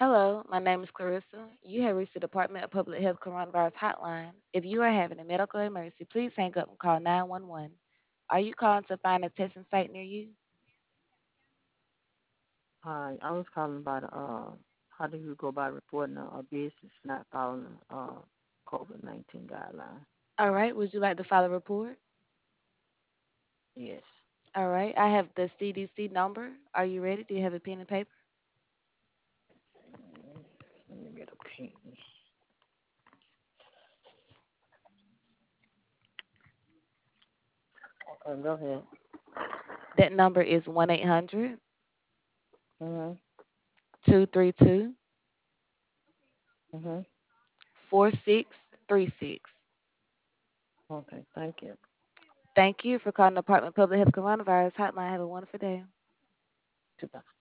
Hello, my name is Clarissa. You have reached the Department of Public Health Coronavirus Hotline. If you are having a medical emergency, please hang up and call 911. Are you calling to find a testing site near you? Hi, I was calling about how do you go about reporting a business not following COVID-19 guidelines? All right, would you like to file a report? Yes. All right, I have the CDC number. Are you ready? Do you have a pen and paper? Let me get a pen. Okay, go ahead. That number is 1 800 Mhm. 232 Mhm. 4636. Okay, thank you. Thank you for calling the Department of Public Health Coronavirus Hotline. Have a wonderful day. Goodbye.